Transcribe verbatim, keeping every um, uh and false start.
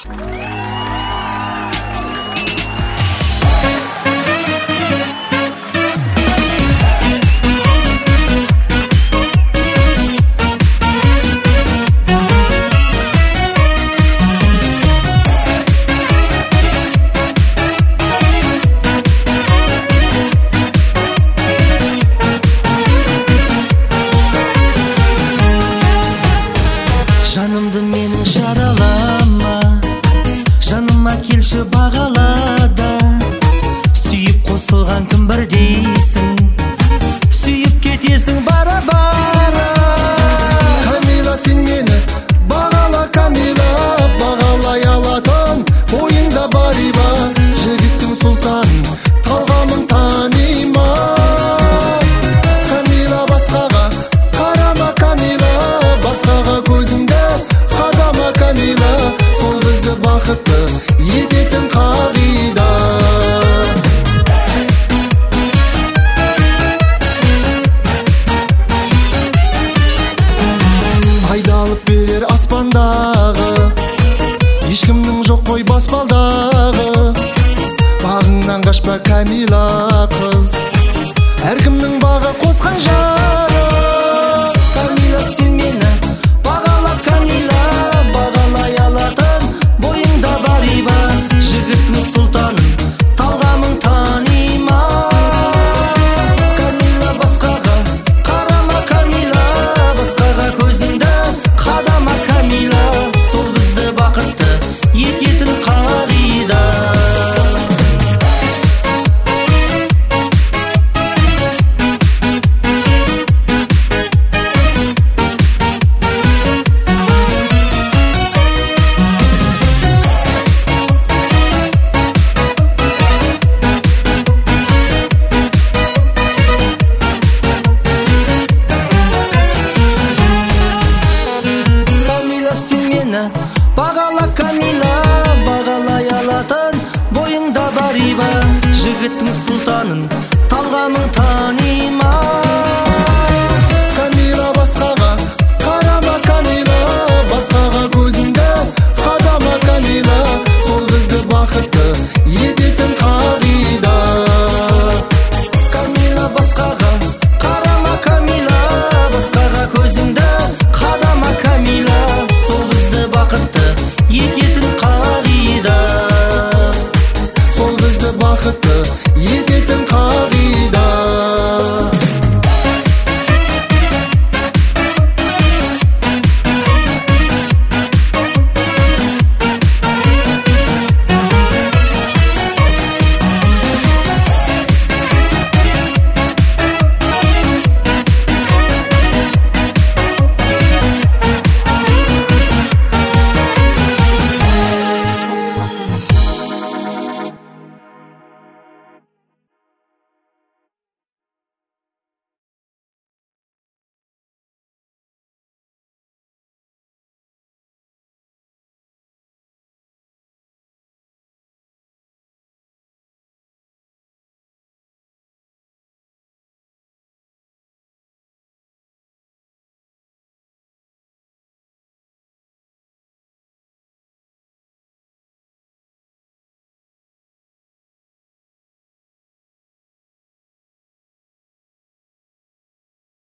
Жанымды менің жаралама, жаныма келші бағалада. Сүйіп қосылған кім бір дейсің, сүйіп кетесің бара-бара. Камила, сен мені бағала, Камила, бағалай алатын ойыңда бар ба? Жігіттің сұлтанын талғамын танима. Камила, басқаға қарама, Камила, басқаға көзіңді қадама, Камила, сол бізді бақытты ететін қағида. Айдалып берер аспандағы, ешкімнің жоқ қой баспалдағы. Бағыңнан қашпа, Камила қыз, әркімнің бағы қосқан жары. Камила, сен мені бағала, Камила, бағалай алатын бойыңда бар ба? Жігіттің сұлтанын талғамың танима. Камила, басқаға қарама, Камила, басқаға көзіңді қадама, Камила, сол бізді бақытты ететін қағида. Камила, сен мені бағала, Камила, бағалай алатын бойыңда бар ба? Жігіттің сұлтанын талғамың танима.